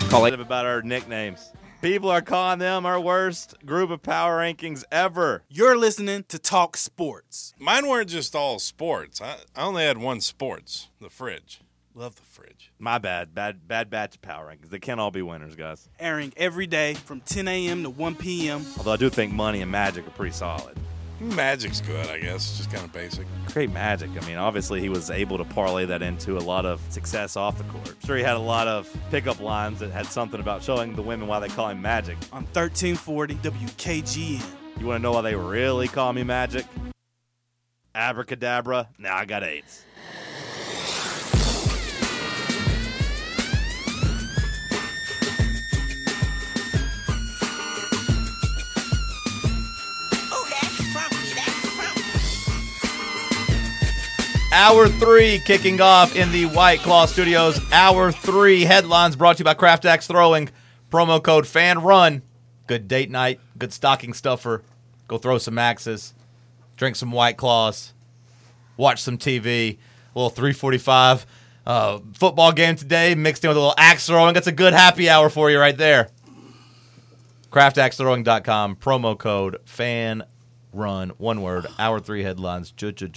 About our nicknames. People are calling them our worst group of power rankings ever. You're listening to Talk Sports. Mine weren't just all sports. I only had one sports, the fridge. Love the fridge. My bad. Bad batch of power rankings. They can't all be winners, guys. Airing every day from 10 a.m. to 1 p.m. Although I do think Money and Magic are pretty solid. Magic's good, I guess. It's just kind of basic. Great Magic. I mean, obviously he was able to parlay that into a lot of success off the court. I'm sure he had a lot of pickup lines that had something about showing the women why they call him Magic. On 1340 WKGN. You want to know why they really call me Magic? Abracadabra. Now I got AIDS. Hour 3 kicking off in the White Claw Studios. Hour 3 headlines brought to you by Kraft Axe Throwing. Promo code FANRUN. Good date night. Good stocking stuffer. Go throw some axes. Drink some White Claws. Watch some TV. A little 345 football game today mixed in with a little axe throwing. That's a good happy hour for you right there. CraftAxeThrowing.com. Promo code FANRUN. One word. Hour 3 headlines.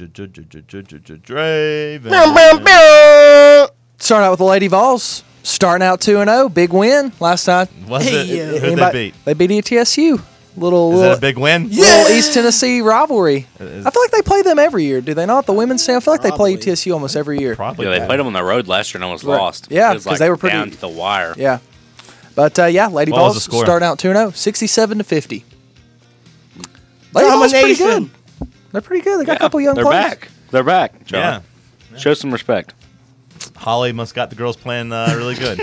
Draven. Starting out with the Lady Vols. Starting out 2-0. Big win last night. Was it? Who'd they beat? They beat ETSU. Is that a big win? Little East Tennessee rivalry. I feel like they play them every year. Do they not? The women's team? I feel like they play ETSU almost every year. Probably. Yeah, they played them on the road last year and almost lost. Yeah, because they were pretty down to the wire. Yeah. But, Lady What was Vols the score? starting out 2-0. 67-50. Lady Vols pretty good. They're pretty good. They got a couple young players. They're back, John. Yeah. Show some respect. Holly must got the girls playing really good.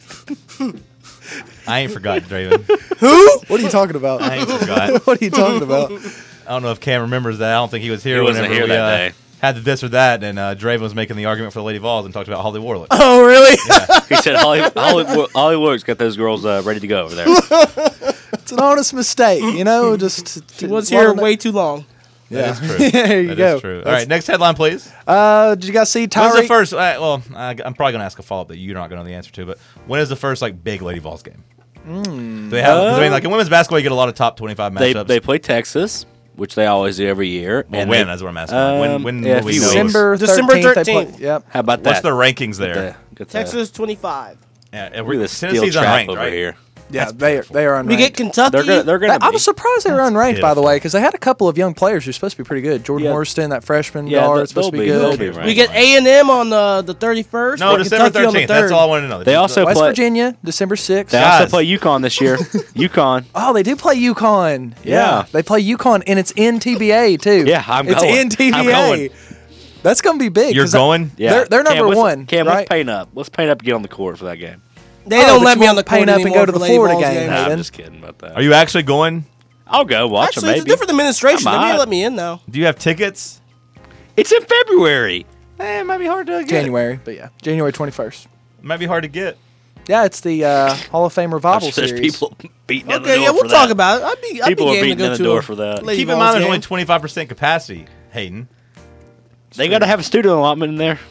I ain't forgot, Draven. Who? What are you talking about? I ain't forgot. What are you talking about? I don't know if Cam remembers that. I don't think he was here He wasn't whenever here we that day. had the this or that, and Draven was making the argument for the Lady Vols and talked about Holly Warlick. Oh, really? He said Holly Wilkes got those girls ready to go over there. It's an honest mistake, Just He was here way too long. That is true. There you That go. is true. All right, next headline, please. Did you guys see When's the Tyreek? first? I'm probably going to ask a follow-up that you're not going to know the answer to, but when is the first big Lady Vols game? Do they have? 'cause in women's basketball, you get a lot of top 25 matchups. They play Texas, which they always do every year. Well, and when? That's what I'm asking. When yeah, will we a few know? weeks. December 13th. they 13th. play- Yep. How about that? What's the rankings there? Get the- Texas 25. Yeah, Look at the steel Tennessee's trap unranked, over right? here. Yeah, they are unranked. We get Kentucky. They're gonna. I was surprised they were unranked, by the pitiful. way, because they had a couple of young players who are supposed to be pretty good. Jordan Yeah. Horston, that freshman Yeah, guard, they'll is supposed to be be- they'll good. be ranked. we get A&M on the 31st. No, and December Kentucky on the 13th. That's 3rd. all I want to know. They also West play. Virginia, December 6th. They Guys. also play UConn this year. UConn. Oh, they do play UConn. Yeah. They play UConn, and it's in TBA, too. Yeah, I'm it's going. in TBA. I'm going. That's going to be big. You're 'cause going? Yeah, They're number Cam, one, Cam, right? let's paint up. Let's paint up and get on the court for that game. They Oh, don't but let you me on the won't paint court up and anymore go to for the Lady Florida Vols game. games. Nah, I'm Hayden. just kidding about that. Are you actually going? I'll go watch them. Actually, it's a Maybe. different administration. I They may might. let me in now. Do you have tickets? It's in February. It might be hard to get. January, but yeah, January 21st. It might be hard to get. Yeah, it's the Hall of Fame Revival There's Series. people beating on the Okay, door yeah, we'll for talk that. about it. I'd be People are game to beating go on the to door a for that. Lady Keep in Vols mind, there's game. only 25% capacity, Hayden. They got to have a student allotment in there.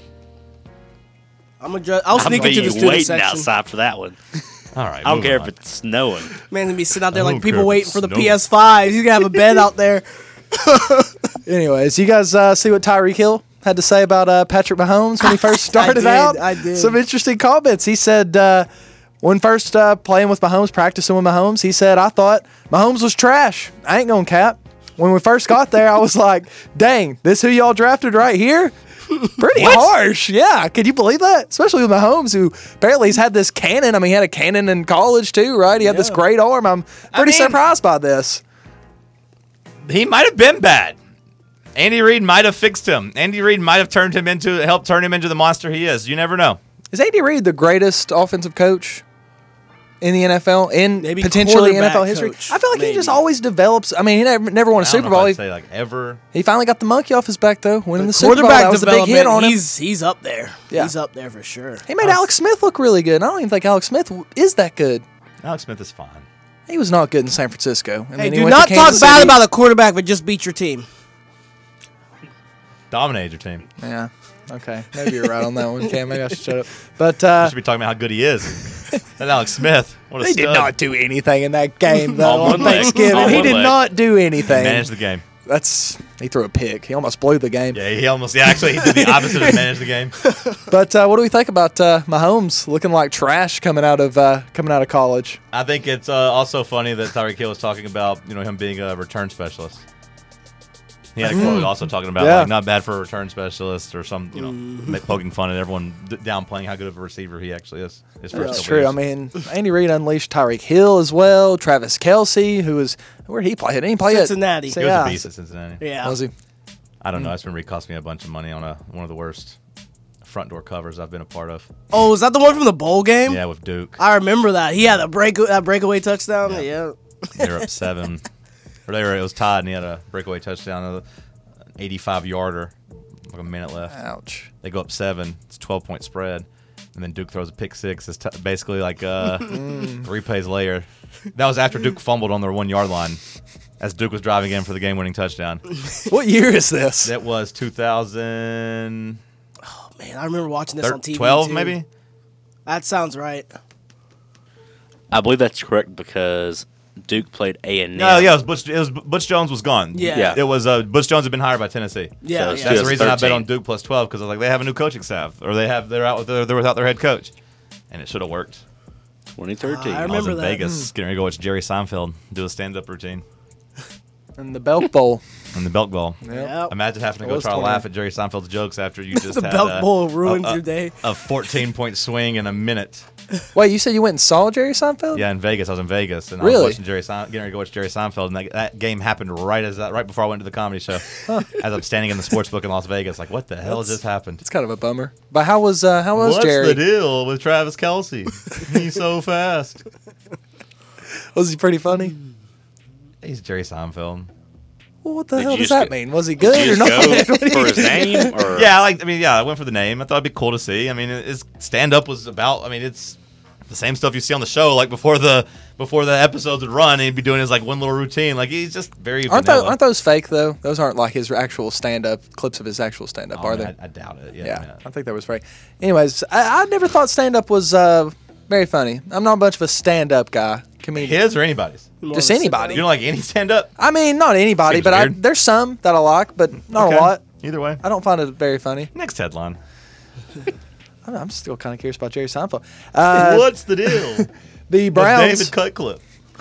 I'll sneak into the be student waiting section. outside for that one. All right. I don't moving care on. if it's snowing. Man, gonna be sitting out there I like don't people care if waiting it's for the snowing. PS5. He's gonna have a bed out there. Anyways, you guys see what Tyreek Hill had to say about Patrick Mahomes when he first started out? I did. Some interesting comments. He said when first playing with Mahomes, practicing with Mahomes, he said, I thought Mahomes was trash. I ain't gonna cap. When we first got there, I was like, dang, this who y'all drafted right here? Pretty harsh. Yeah. Can you believe that? Especially with Mahomes, who apparently he's had this cannon. I mean, he had a cannon in college too, right? He had this great arm. I'm pretty surprised by this. He might have been bad. Andy Reid might have fixed him. Andy Reid might have helped turn him into the monster he is. You never know. Is Andy Reid the greatest offensive coach in the NFL, in Maybe potentially quarterback NFL history? coach, I feel like he maybe. just always develops. I mean, he never won a I don't Super know Bowl. if I'd say like ever. He finally got the monkey off his back, though, winning the Super Bowl. Quarterback That was a big hit development. on him. He's up there. Yeah. He's up there for sure. He made Alex Smith look really good. And I don't even think Alex Smith is that good. Alex Smith is fine. He was not good in San Francisco. And Hey, then he do went not to talk Kansas bad City. about a quarterback that just beat your team. Dominated your team. Yeah. Okay, maybe you're right on that one, Cam. Maybe I should shut up. But We should be talking about how good he is. And Alex Smith, what a he stud. did not do anything in that game though, On on one leg. Thanksgiving. On He one did leg. not do anything. Managed the game. He threw a pick. He almost blew the game. Yeah, actually, he did the opposite of manage the game. But what do we think about Mahomes looking like trash coming out of college? I think it's also funny that Tyreek Hill was talking about, him being a return specialist. He had a quote also talking about Yeah. like not bad for a return specialist or some, poking fun at everyone downplaying how good of a receiver he actually is. His first That's couple true. years. I mean, Andy Reid unleashed Tyreek Hill as well. Travis Kelce, where did he play? Didn't he play Cincinnati. At, he was yeah. a beast at Cincinnati. Yeah. Was he? I don't know. It's been cost me a bunch of money on one of the worst front door covers I've been a part of. Oh, is that the one from the bowl game? Yeah, with Duke. I remember that. He had that breakaway touchdown. Yeah. Yeah. They were up 7. Or it was tied, and he had a breakaway touchdown, an 85-yarder, like a minute left. Ouch. They go up 7. It's a 12-point spread. And then Duke throws a pick 6. It's basically like 3 plays later. That was after Duke fumbled on their 1-yard line as Duke was driving in for the game-winning touchdown. What year is this? That was 2000. Man, I remember watching this on TV. 12 too. maybe? That sounds right. I believe that's correct because Duke played A&M. No, yeah, Butch Jones was gone. Yeah. Yeah. It was Butch Jones had been hired by Tennessee. Yeah. So yeah. That's the reason I bet 13. on Duke plus 12 because I was like, they have a new coaching staff, or they're without their head coach, and it should have worked. 2013. I I was remember in that. Vegas getting ready to go watch Jerry Seinfeld do a stand-up routine In the Belk Bowl. in the Belk Bowl. Yep. Imagine having to It go was try to 20. laugh at Jerry Seinfeld's jokes after you just The had Belk Bowl ruined your day. A 14-point swing in a minute. Wait, you said you went and saw Jerry Seinfeld? Yeah, in Vegas. I was in Vegas, and I Really? was watching getting ready to go watch Jerry Seinfeld, and that game happened right before I went to the comedy show. As I'm standing in the sports book in Las Vegas, like, what the hell just happened? It's kind of a bummer. But how was What's Jerry? the deal with Travis Kelce? He's so fast. Was he pretty funny? He's Jerry Seinfeld. Well, what the Did hell you does just that go- mean? Was he Did good you or not? just go for his name? Or? Yeah, I went for the name. I thought it'd be cool to see. I mean, his stand-up was about. I mean, it's the same stuff you see on the show. Like before the episodes would run, he'd be doing his like one little routine. Like he's just very vanilla. Aren't those fake though? Those aren't like his actual stand-up clips of his actual stand-up, Oh, are man, they? I doubt it. Yeah, Yeah. I think that was fake. Anyways, I never thought stand-up was very funny. I'm not much of a stand-up guy, comedian. His or anybody's. More Just of a anybody. You don't like any stand-up? I mean, not anybody, Seems but weird. there's some that I like, but not Okay. a lot. Either way. I don't find it very funny. Next headline. I don't know, I'm still kind of curious about Jerry Seinfeld. What's the deal? The With Browns, David Cutcliffe.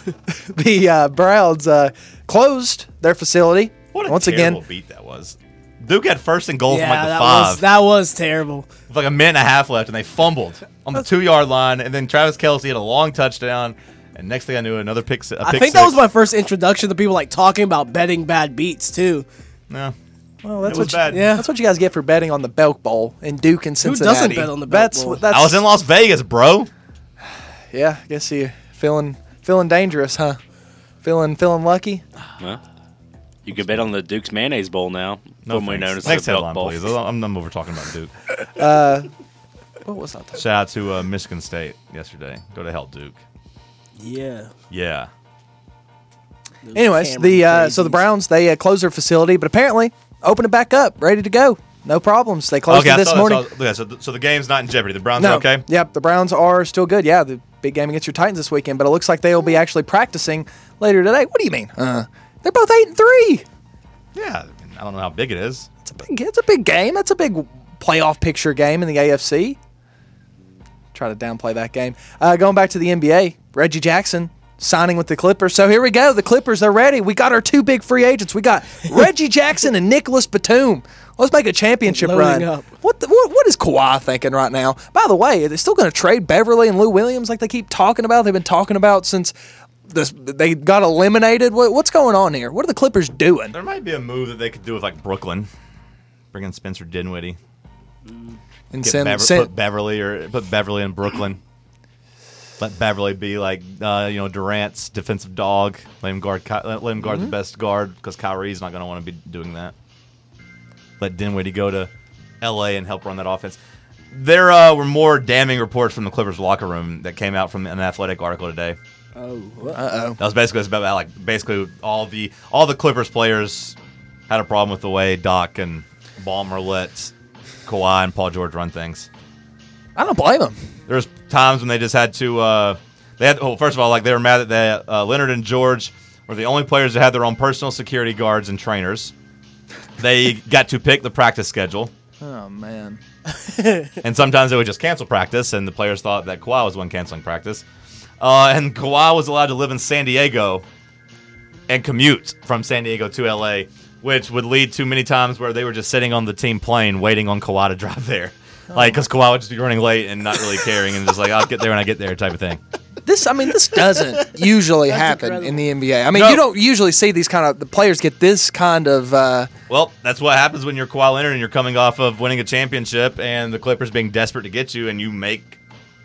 the Browns closed their facility What a once terrible again. beat that was. Duke had first and goal from like the that 5. that was terrible. With like a minute and a half left, and they fumbled on the 2-yard line, and then Travis Kelce had a long touchdown, and next thing I knew, another pick. I think that was my first introduction to people like talking about betting bad beats too. No. Well, that's It was what bad. Yeah. That's what you guys get for betting on the Belk Bowl in Duke and Who Cincinnati. doesn't bet on the Belk That's Bowl? that's. I was in Las Vegas, bro. Yeah, I guess you feeling dangerous, huh? Feeling lucky. Well, you can bet on the Duke's Mayonnaise Bowl now. formerly known as Next the Belk headline, Bowl. please. I'm over talking about Duke. What was that? Shout out to Michigan State yesterday. Go to hell, Duke. Yeah. Yeah. Those Anyways, Cameron so the crazies. Browns they closed their facility, but apparently open it back up, ready to go. No problems. They closed it this morning. So the game's not in jeopardy. The Browns No, are okay? Yep, the Browns are still good. Yeah, the big game against your Titans this weekend, but it looks like they will be actually practicing later today. What do you mean? They're both 8-3. Yeah. I don't know how big it is. It's a big game. That's a big playoff picture game in the AFC. Try to downplay that game. Going back to the NBA, Reggie Jackson signing with the Clippers. So here we go. The Clippers, they're ready. We got our 2 big free agents. We got Reggie Jackson and Nicholas Batum. Let's make a championship Loading run. up. What is Kawhi thinking right now? By the way, are they still going to trade Beverly and Lou Williams like they keep talking about? They've been talking about since they got eliminated. What's going on here? What are the Clippers doing? There might be a move that they could do with like Brooklyn. Bring in Spencer Dinwiddie. And Put Beverly in Brooklyn. Let Beverly be like Durant's defensive dog. Let him guard the best guard because Kyrie's not going to want to be doing that. Let Dinwiddie go to L.A. and help run that offense. There were more damning reports from the Clippers locker room that came out from an Athletic article today. Uh-oh. That was basically about like basically all the Clippers players had a problem with the way Doc and Ballmer let Kawhi and Paul George run things. I don't blame him. There's times when they just had to. First of all, like they were mad that Leonard and George were the only players that had their own personal security guards and trainers. They got to pick the practice schedule. Oh, man. And sometimes they would just cancel practice, and the players thought that Kawhi was the one canceling practice. And Kawhi was allowed to live in San Diego and commute from San Diego to L.A., which would lead to many times where they were just sitting on the team plane waiting on Kawhi to drive there. Because Kawhi would just be running late and not really caring and just like, I'll get there when I get there type of thing. This doesn't usually happen incredible. in the NBA. I mean, No. you don't usually see these kind of the players get this kind of. Well, that's what happens when you're Kawhi Leonard and you're coming off of winning a championship and the Clippers being desperate to get you, and you make,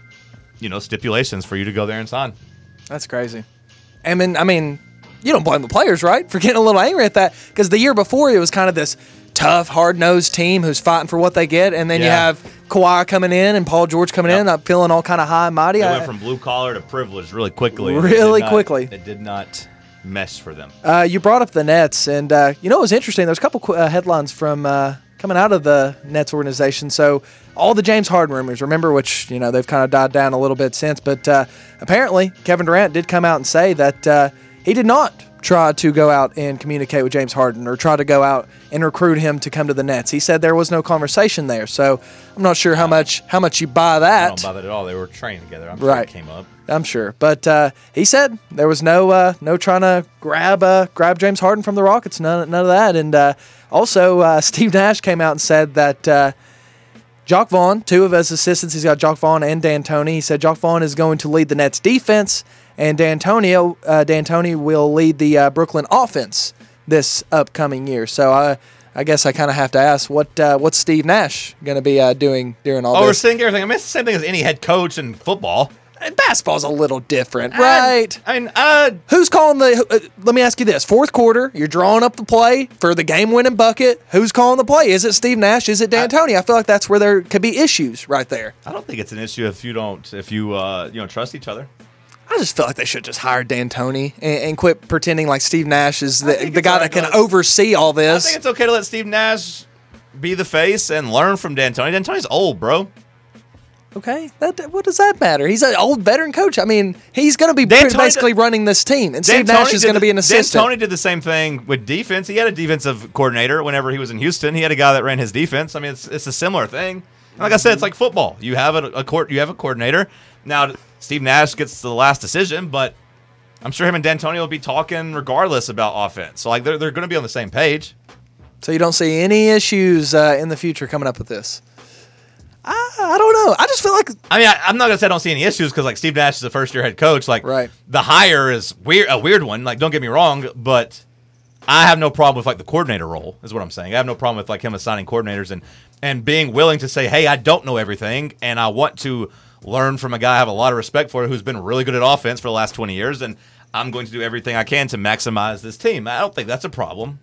stipulations for you to go there and sign. That's crazy. I mean, you don't blame the players, right, for getting a little angry at that? Because the year before it was kind of this tough, hard-nosed team who's fighting for what they get, and then you Yeah. have Kawhi coming in and Paul George coming in, not feeling all kind of high and mighty. They went from blue collar to privilege really quickly. and Really it did not- quickly. It did not mesh for them. You brought up the Nets, and it was interesting. There's a couple headlines from coming out of the Nets organization. So all the James Harden rumors, remember, which they've kind of died down a little bit since, but apparently Kevin Durant did come out and say that he did not try to go out and communicate with James Harden or try to go out and recruit him to come to the Nets. He said there was no conversation there. So I'm not sure how much you buy I that. don't buy that at all. They were training together. I'm sure Right. it came up. I'm sure, but he said there was no trying to grab James Harden from the Rockets, none of that. And also, Steve Nash came out and said that Jacque Vaughn, two of his assistants, he's got Jacque Vaughn and D'Antoni. He said Jacque Vaughn is going to lead the Nets defense, and D'Antoni will lead the Brooklyn offense this upcoming year. So I guess I kind of have to ask, what's Steve Nash going to be doing during all We're this? seeing everything. I mean, it's the same thing as any head coach in football. And basketball's a little different, right? I mean, Who's calling the? Let me ask you this: fourth quarter, you're drawing up the play for the game-winning bucket. Who's calling the play? Is it Steve Nash? Is it D'Antoni? I feel like that's where there could be issues right there. I don't think it's an issue if you don't trust each other. I just feel like they should just hire D'Antoni and quit pretending like Steve Nash is the think it's guy all that right can to let- oversee all I this. think it's okay to let Steve Nash be the face and learn from D'Antoni. D'Antoni's old, bro. Okay, what does that matter? He's an old veteran coach. I mean, he's going to be D'Antoni basically running this team, and Steve Nash is going to be an assistant. D'Antoni did the same thing with defense. He had a defensive coordinator whenever he was in Houston. He had a guy that ran his defense. I mean, it's a similar thing. And like I said, it's like football. You have a coordinator. Now, Steve Nash gets the last decision, but I'm sure him and D'Antoni will be talking regardless about offense. So like they're going to be on the same page. So you don't see any issues in the future coming up with this? I don't know. I just feel like I mean, I'm not going to say I don't see any issues because like Steve Nash is a first-year head coach. Like Right. the hire is a weird one. Like don't get me wrong, but I have no problem with like the coordinator role is what I'm saying. I have no problem with like him assigning coordinators and being willing to say, hey, I don't know everything and I want to learn from a guy I have a lot of respect for who's been really good at offense for the last 20 years, and I'm going to do everything I can to maximize this team. I don't think that's a problem.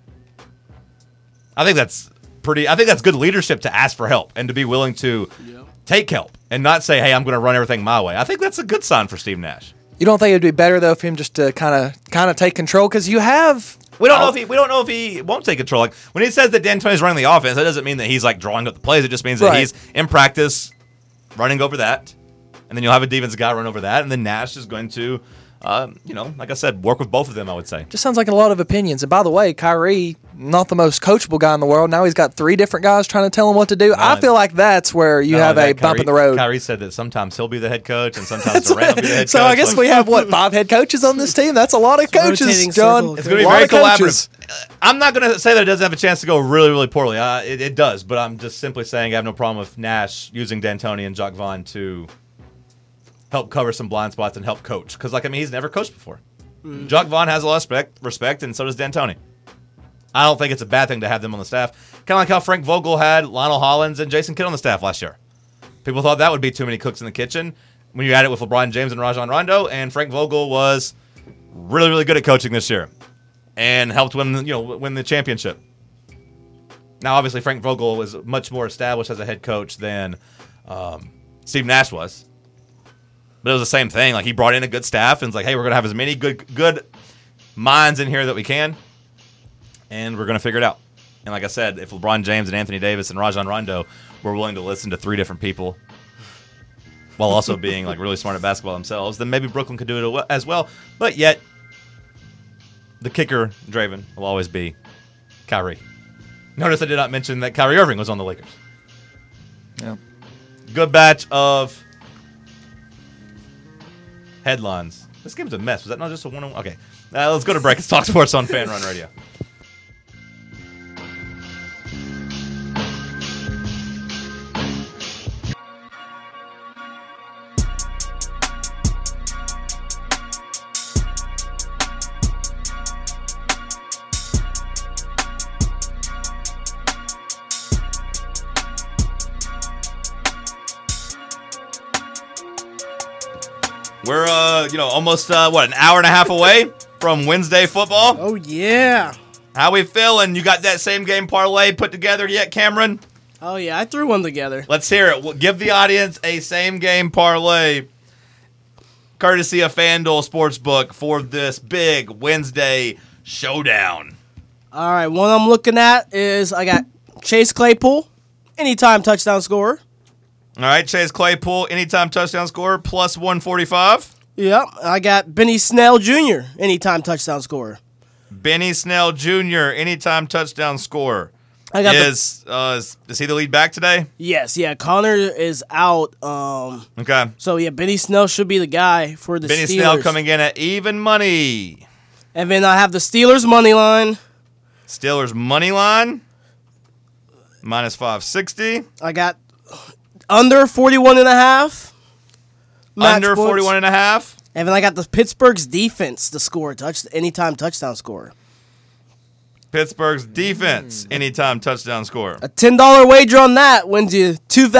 I think that's good leadership to ask for help and to be willing to take help and not say, hey, I'm going to run everything my way. I think that's a good sign for Steve Nash. you don't think it'd be better though for him just to kind of take control because you have. We don't know if he won't take control. Like when he says that D'Antoni's running the offense, that doesn't mean that he's like drawing up the plays. It just means that Right. he's in practice running over that, and then you'll have a defensive guy run over that, and then Nash is going to, like I said, work with both of them. I would say. Just sounds like a lot of opinions. And by the way, Kyrie, not the most coachable guy in the world. Now he's got 3 different guys trying to tell him what to do. I feel like that's where you have a bump in the road. Kyrie said that sometimes he'll be the head coach, and sometimes Durant will be the head coach. So I guess we have 5 head coaches on this team. That's a lot of coaches, rotating John. circle. It's going to be A lot very of coaches. collaborative. I'm not going to say that it doesn't have a chance to go really, really poorly. It does, but I'm just simply saying I have no problem with Nash using D'Antoni and Jacque Vaughn to help cover some blind spots and help coach. Because, he's never coached before. Jacque Vaughn has a lot of respect, and so does D'Antoni. I don't think it's a bad thing to have them on the staff. Kind of like how Frank Vogel had Lionel Hollins and Jason Kidd on the staff last year. People thought that would be too many cooks in the kitchen when you had it with LeBron James and Rajon Rondo, and Frank Vogel was really, really good at coaching this year and helped win the championship. Now, obviously, Frank Vogel was much more established as a head coach than Steve Nash was. But it was the same thing. Like, he brought in a good staff and was like, hey, we're going to have as many good minds in here that we can, and we're going to figure it out. And like I said, if LeBron James and Anthony Davis and Rajon Rondo were willing to listen to 3 different people while also being like really smart at basketball themselves, then maybe Brooklyn could do it as well. But yet, the kicker, Draven, will always be Kyrie. Notice I did not mention that Kyrie Irving was on the Lakers. Yeah. Good batch of headlines. This game's a mess. Was that not just a one-on-one? Okay. Let's go to break. It's Talk Sports on Fan Run Radio. We're, almost, an hour and a half away from Wednesday football. Oh, yeah. How we feeling? You got that same game parlay put together yet, Cameron? Oh, yeah. I threw one together. Let's hear it. We'll give the audience a same game parlay courtesy of FanDuel Sportsbook for this big Wednesday showdown. All right. One I'm looking at is I got Chase Claypool, anytime touchdown scorer. All right, Chase Claypool, anytime touchdown scorer, plus 145. Yep. I got Benny Snell Jr., anytime touchdown scorer. Benny Snell Jr., anytime touchdown scorer. I got Is he the lead back today? Yes, yeah. Connor is out. Okay. So, yeah, Benny Snell should be the guy for the Benny Steelers. Snell coming in at even money. And then I have the Steelers money line. Steelers money line, minus 560. I got under 41.5. Under 41.5. And then I got the Pittsburgh's defense to score anytime touchdown scorer. Pittsburgh's defense, anytime touchdown scorer. A $10 wager on that wins you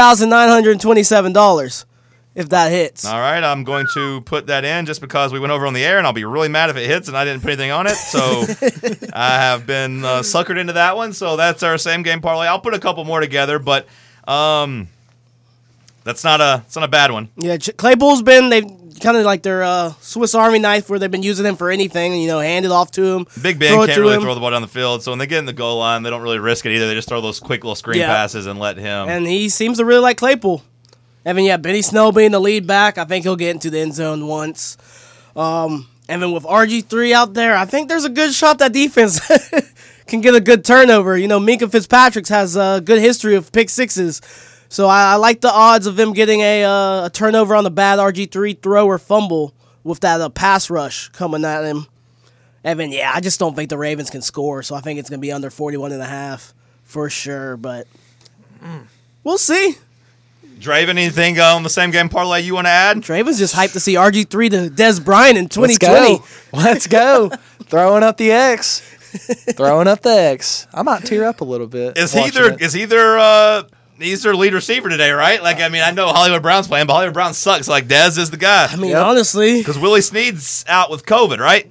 $2,927 if that hits. All right, I'm going to put that in just because we went over on the air, and I'll be really mad if it hits and I didn't put anything on it. So I have been suckered into that one. So that's our same game parlay. I'll put a couple more together, but it's not a bad one. Yeah, Claypool's they've kind of like their Swiss Army knife where they've been using him for anything, hand it off to him. Big Ben can't really throw the ball down the field, so when they get in the goal line, they don't really risk it either. They just throw those quick little screen passes and let him. And he seems to really like Claypool. And then, Benny Snell being the lead back, I think he'll get into the end zone once. And then with RG3 out there, I think there's a good shot that defense can get a good turnover. Minka Fitzpatrick has a good history of pick sixes. So I like the odds of them getting a turnover on the bad RG3 throw or fumble with that pass rush coming at him. And then, I just don't think the Ravens can score, so I think it's going to be under 41.5 for sure. But we'll see. Draven, anything on the same game parlay you want to add? Draven's just hyped to see RG3 to Des Bryant in 2020. Let's go. Throwing up the X. I might tear up a little bit. He's their lead receiver today, right? I know Hollywood Brown's playing, but Hollywood Brown sucks. Dez is the guy. Honestly. Because Willie Snead's out with COVID, right?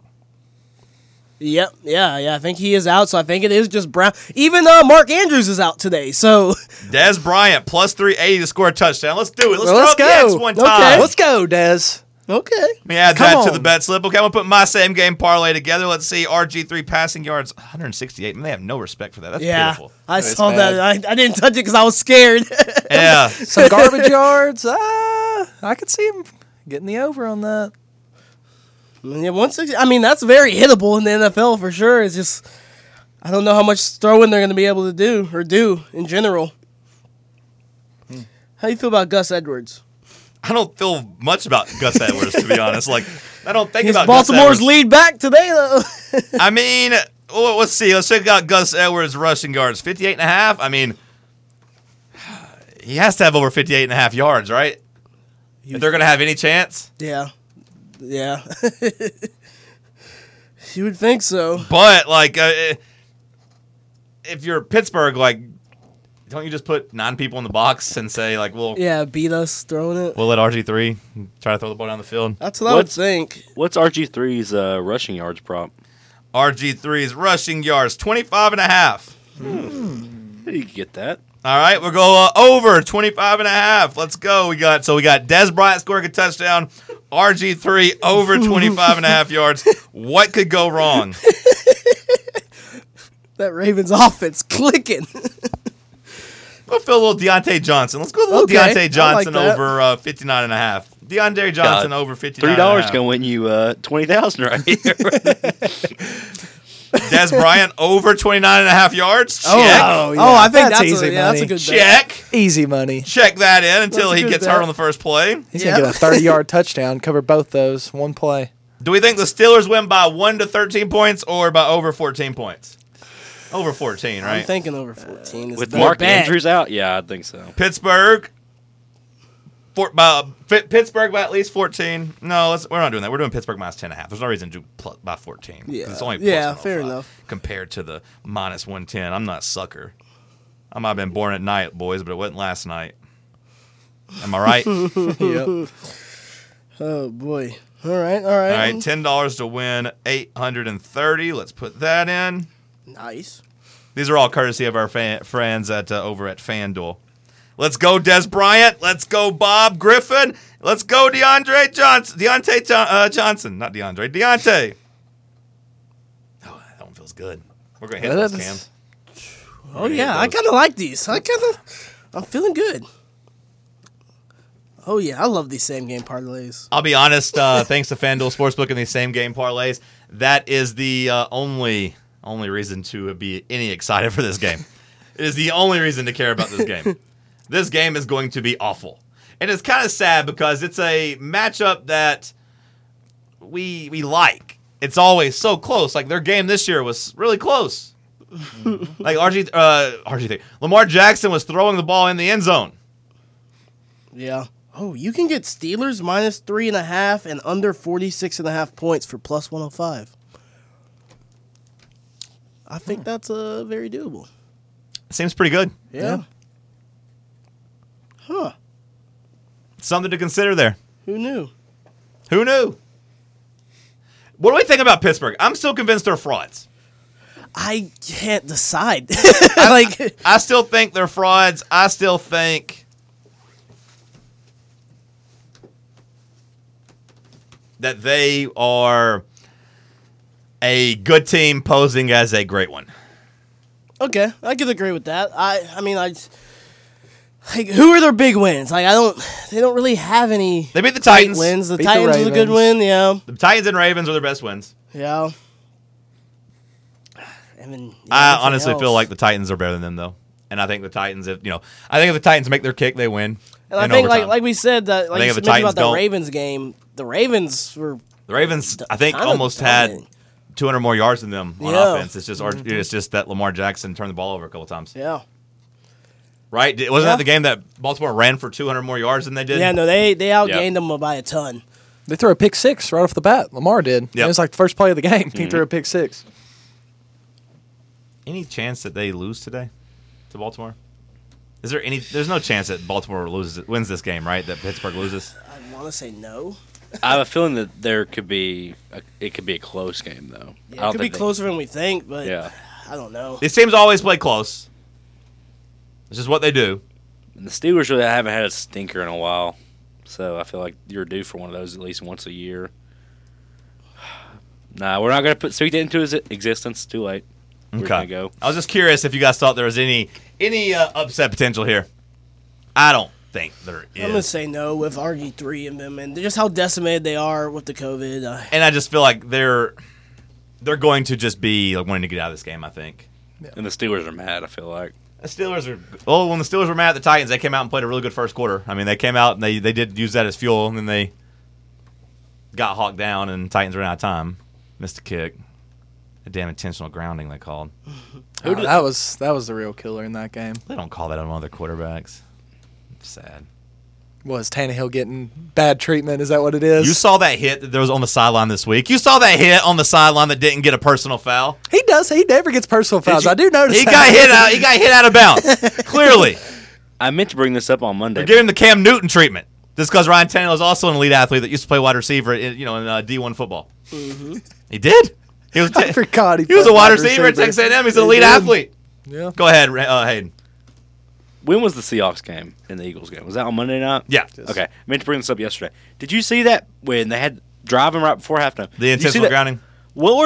Yep. Yeah. I think he is out, so I think it is just Brown. Even Mark Andrews is out today, so. Dez Bryant, plus 380 to score a touchdown. Let's do it. Let's go. The X one time. Okay. Let's go, Dez. Okay. Let me add that to the bet slip. Okay, I'm going to put my same game parlay together. Let's see. RG3 passing yards, 168. They have no respect for that. That's beautiful. I saw that. I didn't touch it because I was scared. Yeah. Some garbage yards. I could see him getting the over on that. Yeah, 160. That's very hittable in the NFL for sure. It's just, I don't know how much throwing they're going to be able to do in general. How do you feel about Gus Edwards? I don't feel much about Gus Edwards, to be honest. I don't think He's about Baltimore's Gus Edwards. lead back today, though. Let's see. Let's check out Gus Edwards' rushing yards. 58.5. He has to have over 58.5 yards, right? If they're going to have any chance. Yeah. You would think so. But, if you're Pittsburgh, don't you just put 9 people in the box and say, beat us throwing it? we'll let RG3 try to throw the ball down the field? That's what I would think. What's RG3's rushing yards prop? RG3's rushing yards, 25.5. You can get that. All right, we'll go over 25.5. Let's go. We got Dez Bryant scoring a touchdown, RG3 over 25.5 yards. What could go wrong? That Ravens offense clicking. We'll feel a little Deontay Johnson. Let's go a little Okay, I Deontay like Johnson that. over 59.5. Deontay Johnson over 59.5. $3 gonna win you $20,000 right here. Des Bryant over 29.5 yards. Check. yeah. Oh, I think That's that's easy that's a money. good bet. Check. Easy money. Check that in until That's a he good gets bet. hurt on the first play. He's Yeah. gonna get a 30-yard touchdown. Cover both those. One play. Do we think the Steelers win by 1 to 13 points or by over 14 points? Over 14, I'm right? thinking over 14. It's With not Mark bad. Andrews out, yeah, I think so. Pittsburgh. Pittsburgh by at least 14. No, we're not doing that. We're doing Pittsburgh minus 10.5. There's no reason to do by 14. Yeah. It's only plus Yeah, 105 fair enough. compared to the minus 110. I'm not a sucker. I might have been born at night, boys, but it wasn't last night. Am I right? All Yep. Oh boy. All right. right, $10 to win 830. Let's put that in. Nice. These are all courtesy of our friends at over at FanDuel. Let's go, Des Bryant. Let's go, Bob Griffin. Let's go, Deontay Johnson. Johnson, not DeAndre. Deontay. Oh, that one feels good. We're gonna hit this, Cam. Oh yeah, I kind of like these. I'm feeling good. Oh yeah, I love these same game parlays. I'll be honest. Thanks to FanDuel Sportsbook and these same game parlays, that is the only reason to be any excited for this game. It is the only reason to care about this game. This game is going to be awful. And it's kind of sad because it's a matchup that we like. It's always so close. Like their game this year was really close. Like RG3. Lamar Jackson was throwing the ball in the end zone. Yeah. Oh, you can get Steelers minus 3.5 and under 46.5 points for plus 105. I think that's very doable. Seems pretty good. Yeah. Huh. Something to consider there. Who knew? Who knew? What do we think about Pittsburgh? I'm still convinced they're frauds. I can't decide. I still think they're frauds. I still think that they are a good team posing as a great one. Okay, I could agree with that. I mean, who are their big wins? Like, they don't really have any They beat the great Titans. wins. The Beat the Titans is a good Ravens. win, yeah. The Titans and Ravens are their best wins. Yeah. And then, I anything honestly else. feel like the Titans are better than them, though. And I think the Titans, if the Titans make their kick, they win. And I in think, overtime. like we said, that like think you if the mentioned Titans about the don't- Ravens game, the Ravens were the Ravens, I think, kinda almost had dominant. 200 more yards than them on Yeah. offense. It's just that Lamar Jackson turned the ball over a couple times. Yeah. Right? Wasn't Yeah. that the game that Baltimore ran for 200 more yards than they did? Yeah, no, they outgained them by a ton. They threw a pick six right off the bat. Lamar did. Yep. It was like the first play of the game. He threw a pick six. Any chance that they lose today to Baltimore? Is there any? There's no chance that Baltimore wins this game, right? That Pittsburgh loses. I want to say no. I have a feeling that it could be a close game though. I Yeah, don't it could be think closer than we think, but Yeah, I don't know. These teams always play close. It's just what they do. and the Steelers really haven't had a stinker in a while, so I feel like you're due for one of those at least once a year. Nah, we're not going to speak that into existence. Too late. We're going to go. I was just curious if you guys thought there was any upset potential here. I don't think there I'm gonna is. say no with RG3 and them, and just how decimated they are with the COVID. And I just feel like they're going to just be like wanting to get out of this game, I think. And the Steelers are mad, I feel like. The Steelers are when the Steelers were mad at the Titans, they came out and played a really good first quarter. I mean, they came out and they did use that as fuel, and then they got hawked down, and Titans ran out of time. Missed a kick. A damn intentional grounding they called. That was the real killer in that game. They don't call that on other quarterbacks. Sad. Was Tannehill getting bad treatment? Is that what it is? You saw that hit that there was on the sideline this week. You saw that hit on the sideline that didn't get a personal foul. He does. He never gets personal fouls. you- I do notice He that. got hit out of bounds. Clearly, I meant to bring this up on Monday. they're giving him the Cam Newton treatment. Just because Ryan Tannehill is also an elite athlete that used to play wide receiver, in D1 football. Mm-hmm. He did. He was. I forgot He was played a wide receiver at Texas A&M. He's an elite did. athlete. Yeah. Go ahead, Hayden. When was the Seahawks game and the Eagles game? Was that on Monday night? Yeah. Okay. I meant to bring this up yesterday. Did you see that when they had driving right before halftime? The Did you see intentional that? grounding. What were they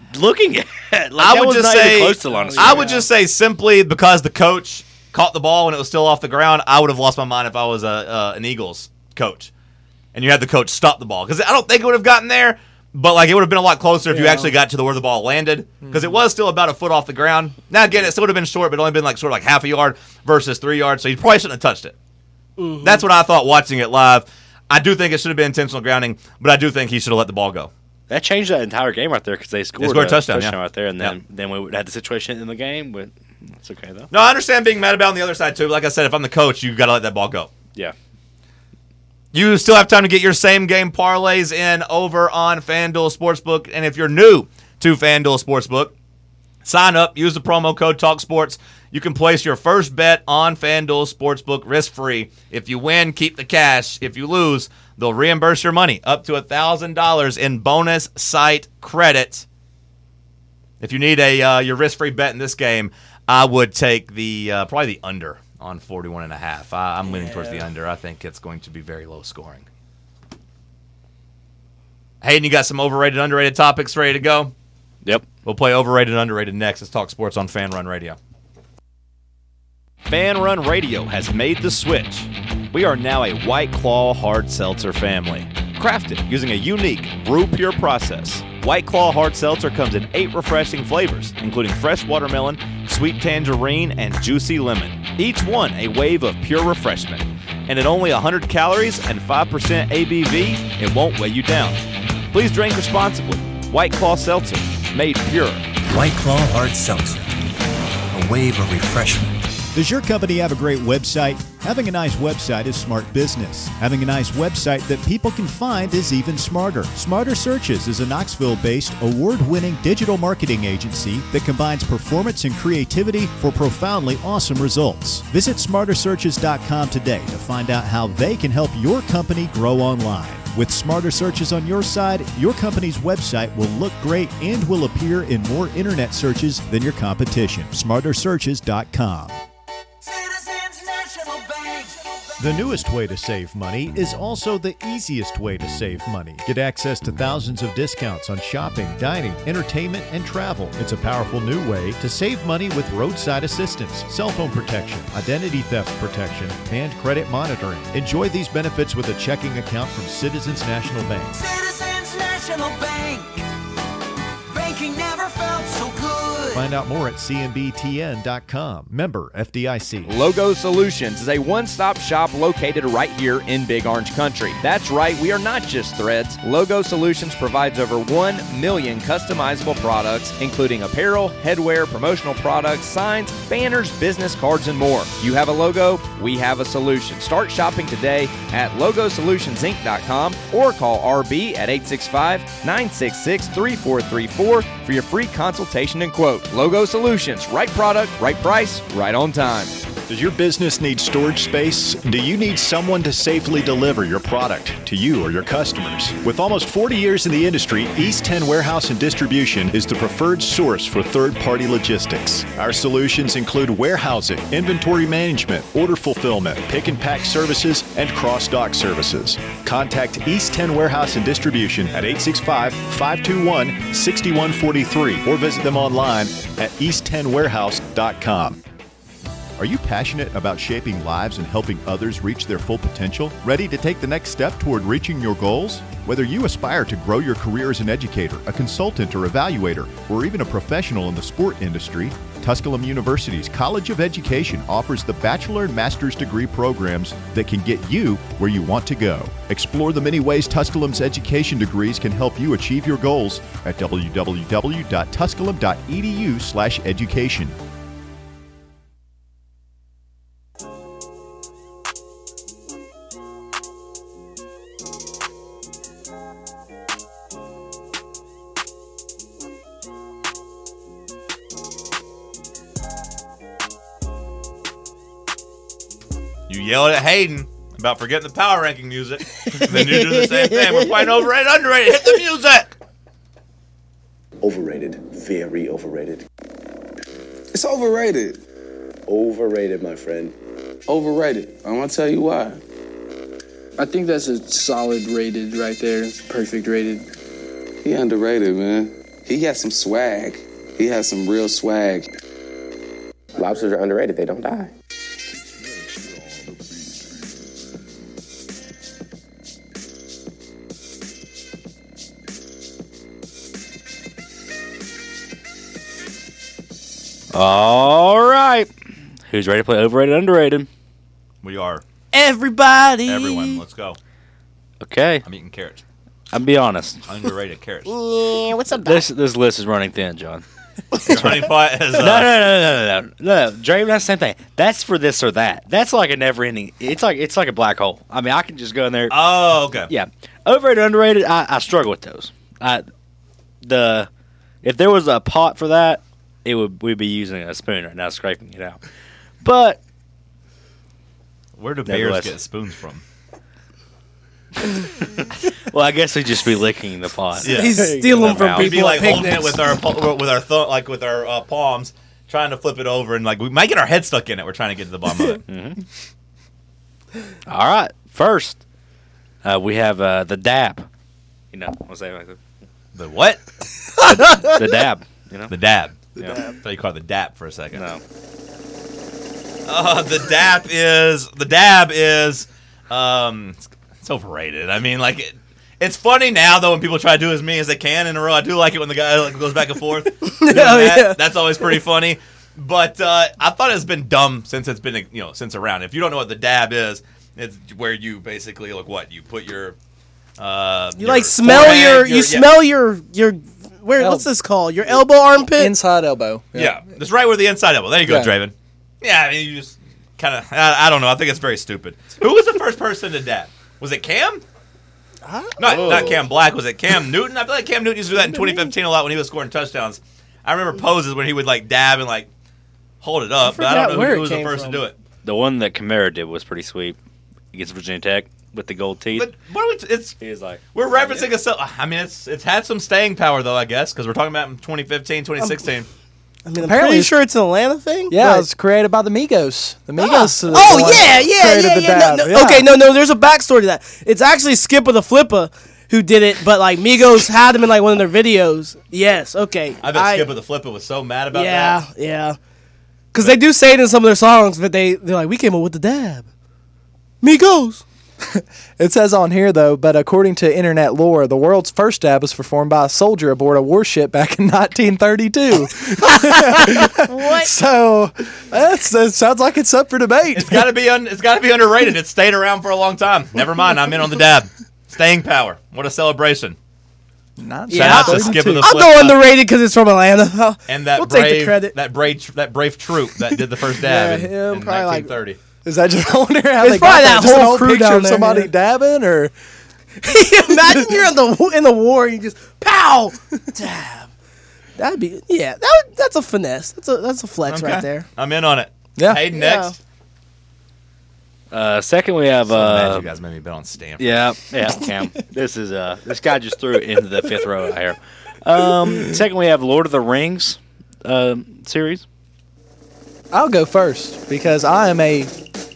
looking at. Like, I that would was just not even say, close to the line of I would just say simply because the coach caught the ball when it was still off the ground, I would have lost my mind if I was an Eagles coach, and you had the coach stop the ball because I don't think it would have gotten there. But like it would have been a lot closer if you actually got to where the ball landed, because it was still about a foot off the ground. Now again, it still would have been short, but only been like sort of like half a yard versus 3 yards, so you probably shouldn't have touched it. That's what I thought watching it live. I do think it should have been intentional grounding, but I do think he should have let the ball go. That changed that entire game right there because they scored a touchdown right there, and then we had the situation in the game, but it's okay though. No, I understand being mad about it on the other side too. But like I said, if I'm the coach, you got to let that ball go. Yeah. You still have time to get your same game parlays in over on FanDuel Sportsbook. And if you're new to FanDuel Sportsbook, sign up, use the promo code TalkSports. You can place your first bet on FanDuel Sportsbook risk-free. If you win, keep the cash. If you lose, they'll reimburse your money up to $1,000 in bonus site credit. If you need your risk-free bet in this game, I would take the probably the under on 41.5. I'm leaning towards the under. I think it's going to be very low scoring. Hayden, you got some overrated, underrated topics ready to go? Yep. We'll play overrated and underrated next. Let's talk sports on Fan Run Radio. Fan Run Radio has made the switch. We are now a White Claw hard seltzer family. Crafted using a unique brew pure process, White Claw hard seltzer comes in 8 refreshing flavors, including fresh watermelon, sweet tangerine, and juicy lemon. Each one a wave of pure refreshment. And at only 100 calories and 5% ABV, it won't weigh you down. Please drink responsibly. White Claw Seltzer, made pure. White Claw Hard Seltzer, a wave of refreshment. Does your company have a great website? Having a nice website is smart business. Having a nice website that people can find is even smarter. Smarter Searches is a Knoxville-based, award-winning digital marketing agency that combines performance and creativity for profoundly awesome results. Visit smartersearches.com today to find out how they can help your company grow online. With Smarter Searches on your side, your company's website will look great and will appear in more internet searches than your competition. smartersearches.com. The newest way to save money is also the easiest way to save money. Get access to thousands of discounts on shopping, dining, entertainment, and travel. It's a powerful new way to save money with roadside assistance, cell phone protection, identity theft protection, and credit monitoring. Enjoy these benefits with a checking account from Citizens National Bank. Citizens National Bank. Banking never felt so good. Find out more at cmbtn.com. Member FDIC. Logo Solutions is a one-stop shop located right here in Big Orange Country. That's right, we are not just threads. Logo Solutions provides over 1 million customizable products, including apparel, headwear, promotional products, signs, banners, business cards, and more. You have a logo, we have a solution. Start shopping today at logosolutionsinc.com or call RB at 865-966-3434 for your free consultation and quote. Logo Solutions, right product, right price, right on time. Does your business need storage space? Do you need someone to safely deliver your product to you or your customers? With almost 40 years in the industry, East 10 Warehouse and Distribution is the preferred source for third-party logistics. Our solutions include warehousing, inventory management, order fulfillment, pick and pack services, and cross-dock services. Contact East 10 Warehouse and Distribution at 865-521-6143 or visit them online at east10warehouse.com. Are you passionate about shaping lives and helping others reach their full potential? Ready to take the next step toward reaching your goals? Whether you aspire to grow your career as an educator, a consultant or evaluator, or even a professional in the sport industry, Tusculum University's College of Education offers the bachelor and master's degree programs that can get you where you want to go. Explore the many ways Tusculum's education degrees can help you achieve your goals at www.tusculum.edu/education. You yelled at Hayden about forgetting the power ranking music. And then you do the same thing. We're playing overrated, underrated. Hit the music. Overrated. Very overrated. It's overrated. Overrated, my friend. Overrated. I'm going to tell you why. I think that's a solid rated right there. It's perfect rated. He underrated, man. He has some swag. He has some real swag. Lobsters are underrated. They don't die. All right. Who's ready to play overrated, underrated? We are. Everybody. Everyone, let's go. Okay. I'm eating carrots. I'll be honest. Underrated carrots. Yeah, what's up, This list is running thin, John. Your honey pot is. No. Draven, that's the same thing. That's for this or that. That's like a never ending. It's like a black hole. I mean, I can just go in there. Oh, okay. Yeah. Overrated, underrated. I struggle with those. If there was a pot for that, we'd be using a spoon right now, scraping it out. But where do bears get spoons from? Well, I guess we'd just be licking the pot. Yeah. He's stealing from people. We'd be like holding picnics. it with our palms, trying to flip it over, and like we might get our head stuck in it. We're trying to get to the bottom of it. Mm-hmm. All right. First, we have the dab. You know, what's that like? The what? The dab. You know, the dab. Yeah. I thought you called it the dap for a second. No. The dab is it's overrated. I mean, like it's funny now though when people try to do as many as they can in a row. I do like it when the guy like goes back and forth. Yeah. That's always pretty funny. But I thought it's been dumb since it's been since around. If you don't know what the dab is, it's where you basically you put your smell your what's this called? Your elbow armpit? Inside elbow. Yeah. That's right where the inside elbow. There you go, Yeah. Draven. Yeah, I mean, you just kind of, I don't know. I think it's very stupid. Who was the first person to dab? Was it Cam? Not Cam Black. Was it Cam Newton? I feel like Cam Newton used to do that in 2015 a lot when he was scoring touchdowns. I remember poses when he would like dab and like hold it up, but I don't know who was the first to do it. The one that Kamara did was pretty sweet against Virginia Tech with the gold teeth. But what he was like, we're referencing I mean, it's had some staying power though, I guess, because we're talking about in 2015, 2016. I mean, I'm Apparently pretty it's- sure it's an Atlanta thing. Yeah, but- it was created by the Migos. The Migos. are the Oh ones yeah. that created the dab. No, Yeah. Okay, no. There's a backstory to that. It's actually Skipper the Flipper who did it, but like Migos had him in like one of their videos. Yes. Okay. I bet Skipper the Flipper was so mad about that. Yeah. Because they do say it in some of their songs, but they're like, we came up with the dab. Migos. It says on here, though, but according to internet lore, the world's first dab was performed by a soldier aboard a warship back in 1932. What? So that sounds like it's up for debate. It's got to be underrated. It's stayed around for a long time. Never mind. I'm in on the dab. Staying power. What a celebration. Not Shout out to Skipper the I'll Flip. go underrated because it's from Atlanta. And that we'll brave, take the credit. that brave troop that did the first dab Yeah, in probably like- 1930. Is that just I wonder how It's they got probably that? that Just an whole old crew picture down of there, somebody yeah. dabbing, or Imagine you're in the war and you just pow dab. That'd be that's a finesse. That's a flex right there. I'm in on it. Yeah. Hayden Yeah. next. second we have. So mad you guys made me bet on Stanford. Yeah, Cam. This is this guy just threw it into the fifth row out here. Second we have Lord of the Rings series. I'll go first because I am a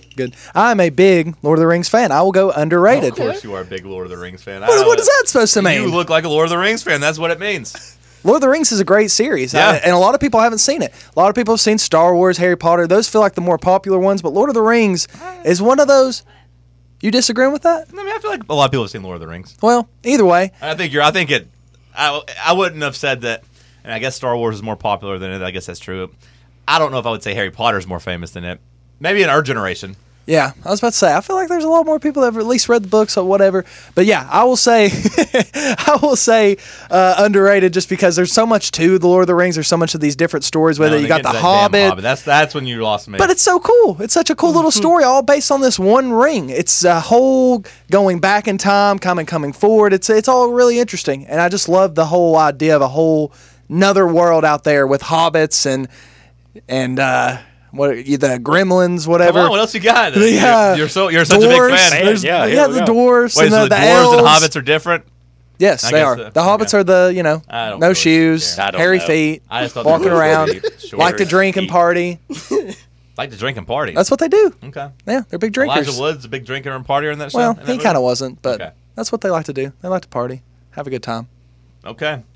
big Lord of the Rings fan. I will go underrated. Of course you are a big Lord of the Rings fan. What is that supposed to mean? You look like a Lord of the Rings fan. That's what it means. Lord of the Rings is a great series, Yeah. and a lot of people haven't seen it. A lot of people have seen Star Wars, Harry Potter. Those feel like the more popular ones, but Lord of the Rings is one of those. You disagreeing with that? I mean, I feel like a lot of people have seen Lord of the Rings. Well, either way, I wouldn't have said that, and I guess Star Wars is more popular than it. I guess that's true. I don't know if I would say Harry Potter is more famous than it. Maybe in our generation. yeah, I was about to say, I feel like there's a lot more people that have at least read the books or whatever. But yeah, I will say, underrated just because there's so much to the Lord of the Rings. There's so much of these different stories with No, it. You they got get the to that damn Hobbit. That's when you lost me. But it's so cool. It's such a cool little story, all based on this one ring. It's a whole going back in time, coming forward. It's all really interesting, and I just love the whole idea of a whole another world out there with hobbits and the gremlins, whatever. Come on, what else you got? Yeah. You're such a big Dwarves. fan. There's- Yeah, here yeah, we the go. dwarves Wait, and so the the dwarves and elves. hobbits are different? Yes, I they guess are. so. The hobbits Okay. are the, I don't no really shoes, care. I don't hairy know. feet, I just thought walking the dwarves around, were short. like to drink and party. Like to drink and party. That's what they do. Okay. Yeah, they're big drinkers. Elijah Wood's a big drinker and partier in that show? Well, in that he movie? kind of wasn't, but Okay. that's what they like to do. They like to party, have a good time. Okay.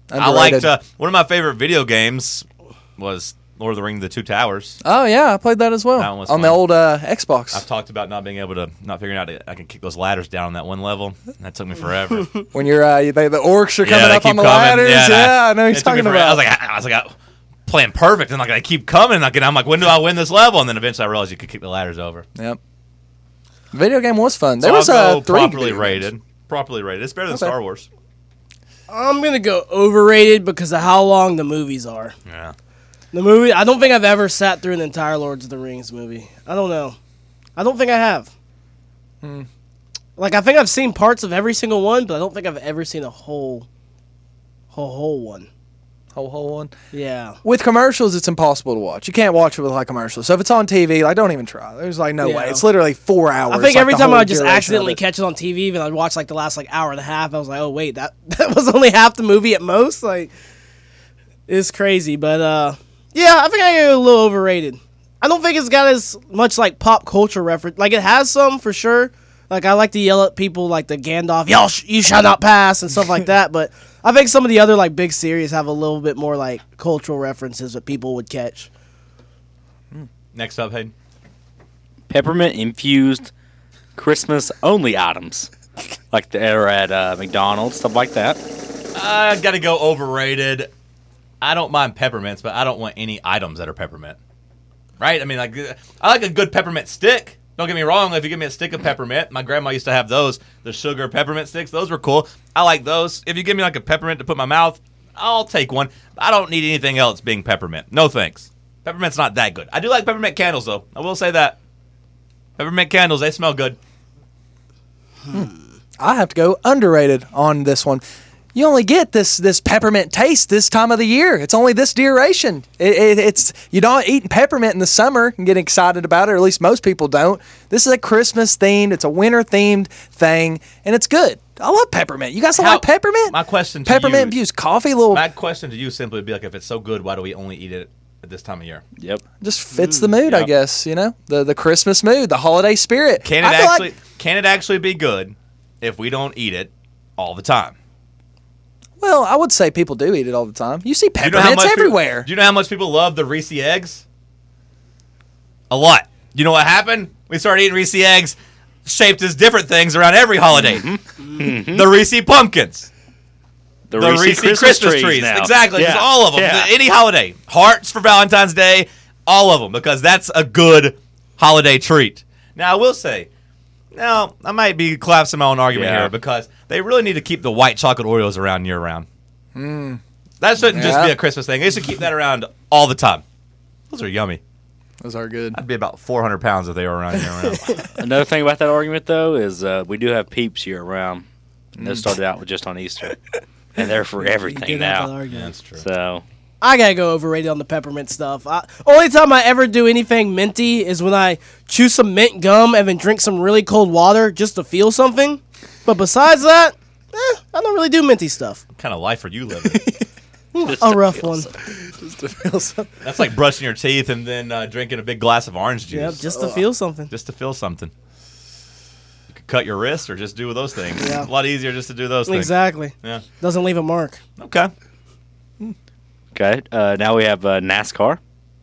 I liked one of my favorite video games was Lord of the Rings: The Two Towers. Oh yeah, I played that as well That one was on fun. the old Xbox. I've talked about not figuring out I can kick those ladders down on that one level. That took me forever. When you're the orcs are coming they up on keep the coming. ladders. Yeah, I know it he's took me talking forever. about. I was like, playing perfect, and like I keep coming. I'm like, when do I win this level? And then eventually I realized you could kick the ladders over. Yep. The video game was fun. So There was I'll go three properly video games. rated. Properly rated. It's better than Okay. Star Wars. I'm gonna go overrated because of how long the movies are. Yeah. The movie, I don't think I've ever sat through an entire Lord of the Rings movie. I don't know. I don't think I have. Like, I think I've seen parts of every single one, but I don't think I've ever seen a whole one. Whole one. Yeah. With commercials, it's impossible to watch. You can't watch it with like commercials. So if it's on TV, like don't even try. There's like no Yeah. way. It's literally 4 hours. I think like, every the time whole I just duration of accidentally it. catch it on TV, and I'd watch like the last like hour and a half, I was like, oh wait, that was only half the movie at most. Like, it's crazy. But yeah, I think I get a little overrated. I don't think it's got as much like pop culture reference. Like it has some for sure. Like I like to yell at people like the Gandalf, you shall not pass and stuff like that. But I think some of the other like big series have a little bit more like cultural references that people would catch. Next up, Hayden. Peppermint infused Christmas only items, like they're at McDonald's, stuff like that. I got to go overrated. I don't mind peppermints, but I don't want any items that are peppermint. Right? I mean, like I like a good peppermint stick. Don't get me wrong. If you give me a stick of peppermint, my grandma used to have those. The sugar peppermint sticks, those were cool. I like those. If you give me like a peppermint to put in my mouth, I'll take one. I don't need anything else being peppermint. No thanks. Peppermint's not that good. I do like peppermint candles, though. I will say that. Peppermint candles, they smell good. I have to go underrated on this one. You only get this peppermint taste this time of the year. It's only this duration. It's you don't eat peppermint in the summer and get excited about it, or at least most people don't. This is a Christmas themed, it's a winter themed thing, and it's good. I love peppermint. You guys don't like peppermint? My question to Peppermint you, infused coffee, little my question to you simply would be like, if it's so good, why do we only eat it at this time of year? Yep. just fits the mood, I Yep. guess. You know, the Christmas mood, the holiday spirit. Can I it feel actually like- can it actually be good if we don't eat it all the time? well, I would say people do eat it all the time. You see Do you know how peppermints much everywhere. Do you know how much people love the Reese eggs? A lot. You know what happened? We started eating Reese eggs shaped as different things around every holiday. The Reese pumpkins. The Reese Christmas trees. now. Exactly. Yeah. Just all of them. Yeah. Any holiday. Hearts for Valentine's Day. All of them. Because that's a good holiday treat. Now, I will say, now, I might be collapsing my own argument Yeah. here because they really need to keep the white chocolate Oreos around year-round. That shouldn't just Yeah. be a Christmas thing. They should keep that around all the time. Those are yummy. Those are good. I'd be about 400 pounds if they were around year-round. Another thing about that argument, though, is we do have Peeps year round. And those started out with just on Easter. And they're for everything did have that now. argument. That's true. So, I gotta go overrated on the peppermint stuff. Only time I ever do anything minty is when I chew some mint gum and then drink some really cold water just to feel something. But besides that, I don't really do minty stuff. What kind of life are you living? A rough one. That's like brushing your teeth and then drinking a big glass of orange juice. Yep, just to feel something. Just to feel something. You could cut your wrist or just do those things. Yeah. A lot easier just to do those things. Exactly. Yeah. Doesn't leave a mark. Okay. okay. Now we have NASCAR.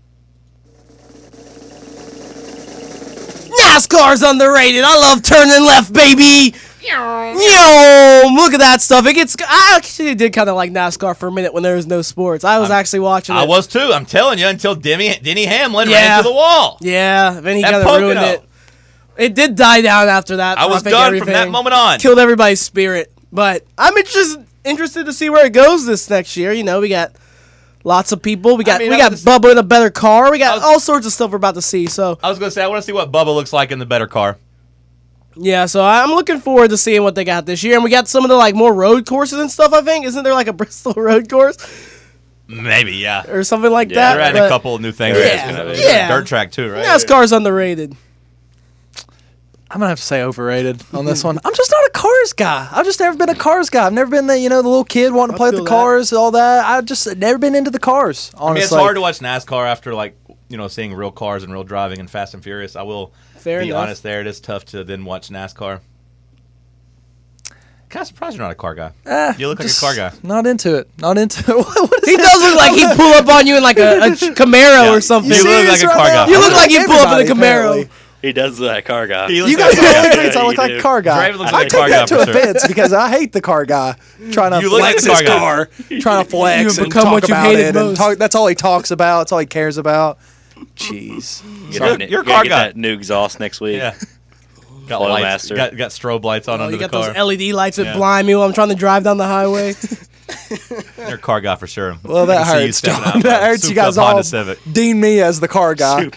NASCAR's underrated. I love turning left, baby. Yo, look at that stuff. I actually did kind of like NASCAR for a minute when there was no sports. I was actually watching it. I was too. I'm telling you, until Denny Hamlin Yeah. ran into the wall. Yeah, then he At kind of ruined Pocono. it. It did die down after that. I was think done from that moment on. Killed everybody's spirit. But I'm interested to see where it goes this next year. You know, we got lots of people. We got Bubba in a better car. We got all sorts of stuff we're about to see. So I was going to say, I want to see what Bubba looks like in the better car. yeah, so I'm looking forward to seeing what they got this year. And we got some of the like more road courses and stuff, I think. Isn't there like a Bristol road course Maybe, yeah. or something like that? They're adding But a couple of new things. Yeah. It's Yeah. a dirt track too, right? NASCAR's underrated. I'm gonna have to say overrated on this one. I'm just not a cars guy. I've just never been a cars guy. I've never been the the little kid wanting to play with feel the that. cars, all that. I've just never been into the cars. Honestly, I mean, it's hard to watch NASCAR after seeing real cars and real driving and Fast and Furious. I will Fair be enough. honest there. It is tough to then watch NASCAR. Kind of surprised you're not a car guy. You look like a car guy. Not into it. Not into it. What is He does look like he'd pull up on you in like a Camaro or something. You look like a car guy. You look like you'd pull up in a Camaro. He does look like a car guy. You guys all think I look like a car guy. Draven looks I like a take car that guy to for sure. offense because I hate the car guy trying to You look like flex the car his guy. car, trying to flex You and become talk what you about hated it. And most. talk, that's all he talks about. That's all he cares about. Jeez. You're a Gotta car get guy. that new exhaust next week. Yeah. Got Flow lights. Master. Got strobe lights on Oh, under you the got car. those LED lights that Yeah. blind me while I'm trying to drive down the highway. You're a car guy for sure. Well, I that can see you hurts, stepping John. out That of a hurts. You souped-up guys Honda all Civic. deem me as the car guy.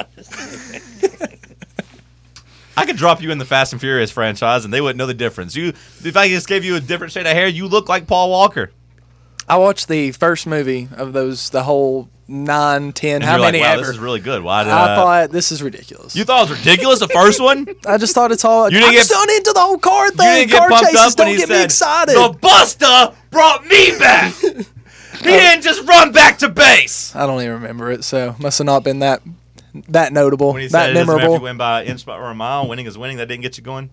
I could drop you in the Fast and Furious franchise, and they wouldn't know the difference. If I just gave you a different shade of hair, you look like Paul Walker. I watched the first movie of those, the whole 9, 10, And how you're many like, wow, ever. this is really good. Why did I thought this is ridiculous. You thought it was ridiculous, the first one? I just thought it's all. You didn't I'm get- still into the whole car You thing. didn't get Car pumped chases up when don't he get me said, excited. "The Buster brought me back." He didn't just run back to base. I don't even remember it, so must have not been that notable, When he that said, it doesn't matter if memorable. you win by an inch or a mile, winning is winning. That didn't get you going.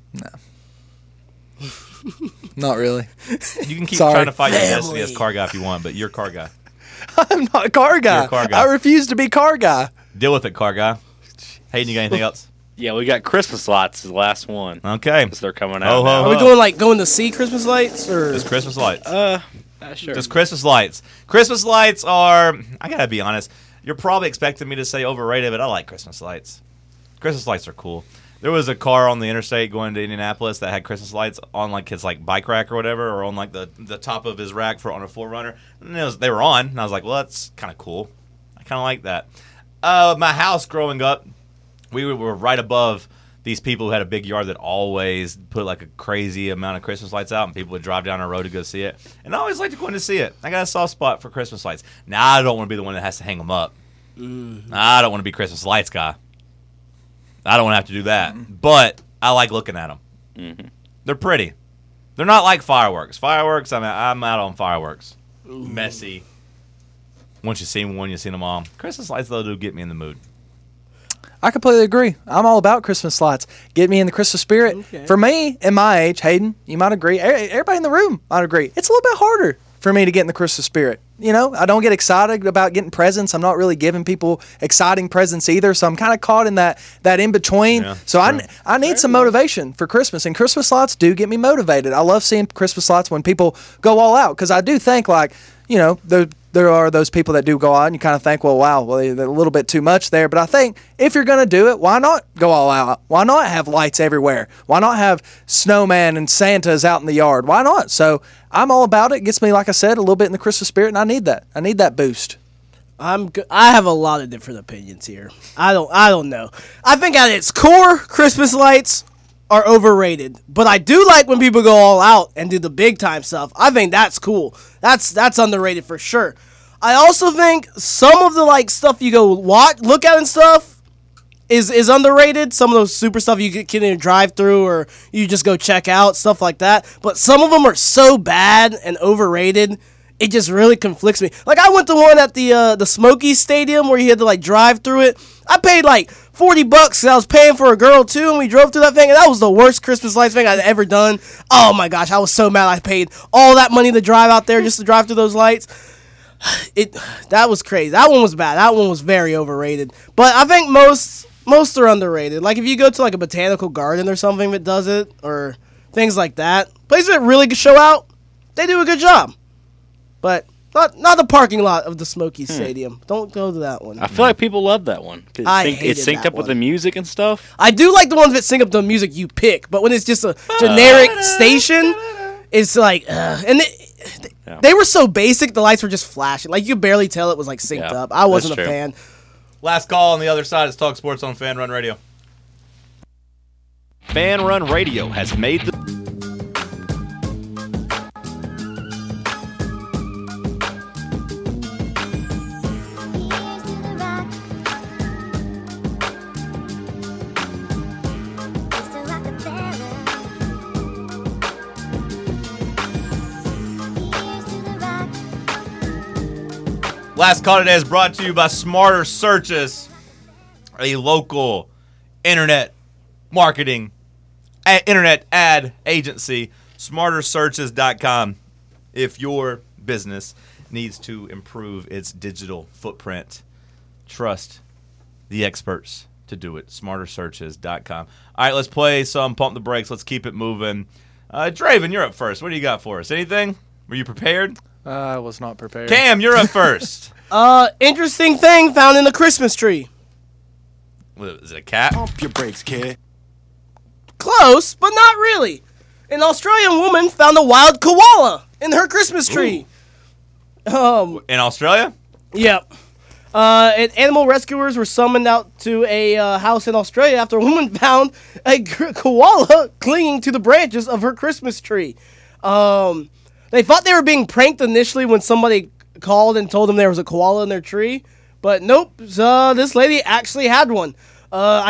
Not really. You can keep Sorry. trying to fight your destiny as car guy if you want, but you're car guy. I'm not a car guy. You're a car guy. I refuse to be car guy. Deal with it, car guy. Hayden, you got anything else? Yeah, we got Christmas lights as the last one. Okay. Because they're coming Ho, out. ho, now. Are we going to see Christmas lights or Just Christmas lights. Sure. Just Christmas lights. Christmas lights are, I gotta be honest, you're probably expecting me to say overrated, but I like Christmas lights. Christmas lights are cool. There was a car on the interstate going to Indianapolis that had Christmas lights on like his like bike rack or whatever, or on like the top of his rack for on a 4Runner. And they were on, and I was like, well, that's kind of cool. I kind of like that. My house growing up, we were right above these people who had a big yard that always put like a crazy amount of Christmas lights out, and people would drive down our road to go see it. And I always liked to go in to see it. I got a soft spot for Christmas lights. Now I don't want to be the one that has to hang them up. I don't want to be Christmas lights guy. I don't want to have to do that. But I like looking at them. They're pretty. They're not like fireworks. Fireworks, I'm out on fireworks. Messy. Once you see one, you see them all. Christmas lights, though, do get me in the mood. I completely agree. I'm all about Christmas lights. Get me in the Christmas spirit. Okay. For me, in my age, Hayden, you might agree. Everybody in the room might agree. It's a little bit harder for me to get in the Christmas spirit. You know, I don't get excited about getting presents. I'm not really giving people exciting presents either. So I'm kind of caught in that in between. Yeah, so true. I need some motivation for Christmas, and Christmas lights do get me motivated. I love seeing Christmas lights when people go all out, because I do think, like, you know, there are those people that do go out and you kind of think, well, wow, they're a little bit too much there. But I think if you're going to do it, why not go all out? Why not have lights everywhere? Why not have snowman and Santas out in the yard? Why not? So I'm all about it. Gets me, like I said, a little bit in the Christmas spirit, and I need that. I need that boost. I have a lot of different opinions here. I don't know. I think at its core, Christmas lights are overrated. But I do like when people go all out and do the big time stuff. I think that's cool. That's underrated for sure. I also think some of the like stuff you go look at and stuff is underrated. Some of those super stuff you can either drive through or you just go check out, stuff like that. But some of them are so bad and overrated, it just really conflicts me. Like, I went to one at the Smokies Stadium where you had to like drive through it. I paid like $40 because I was paying for a girl too, and we drove through that thing, and that was the worst Christmas lights thing I'd ever done. Oh my gosh, I was so mad I paid all that money to drive out there just to drive through those lights. That was crazy. That one was bad. That one was very overrated. But I think most are underrated. Like if you go to like a botanical garden or something that does it, or things like that, places that really show out, they do a good job. But not the parking lot of the Smokies Stadium. Don't go to that one. I feel like people love that one. I It's synced hated up with that the music and stuff. I do like the ones that sync up the music you pick, but when it's just a generic station, it's like, and they were so basic, the lights were just flashing. Like, you could barely tell it was like synced up. I wasn't a fan. Last call on the other side is Talk Sports on Fan Run Radio. Fan Run Radio has made the... Last call today is brought to you by Smarter Searches, a local internet marketing, internet ad agency. SmarterSearches.com. If your business needs to improve its digital footprint, trust the experts to do it. SmarterSearches.com. All right, let's play some Pump the Brakes. Let's keep it moving. Draven, you're up first. What do you got for us? Anything? Were you prepared? I was not prepared. Cam, you're up first. Interesting thing found in the Christmas tree. What, is it a cat? Pump your brakes, kid. Close, but not really. An Australian woman found a wild koala in her Christmas tree. In Australia? Yep. And animal rescuers were summoned out to a house in Australia after a woman found a koala clinging to the branches of her Christmas tree. They thought they were being pranked initially when somebody called and told them there was a koala in their tree. But nope, this lady actually had one. I